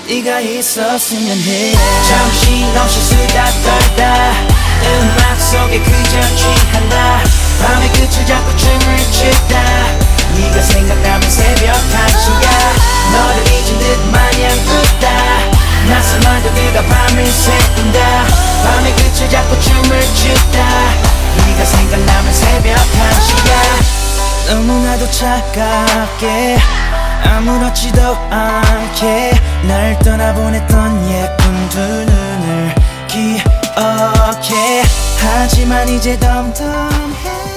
네가 있었으면 해. 정신없이 수다 떨다 음악 속에 그저 취한다. 밤의 끝을 잡고 춤을 추다. 네가 생각나면 새벽 1시야. 너를 잊은 듯 마냥 웃다. 낯선 말들과 밤을 새운다. 밤의 끝을 잡고 춤을 추다. 네가 생각나면 새벽 1시야. 너무나도 차갑게 아무렇지도 않게 날 떠나보냈던 예쁜 두 눈을 기억해. 하지만 이제 덤덤해.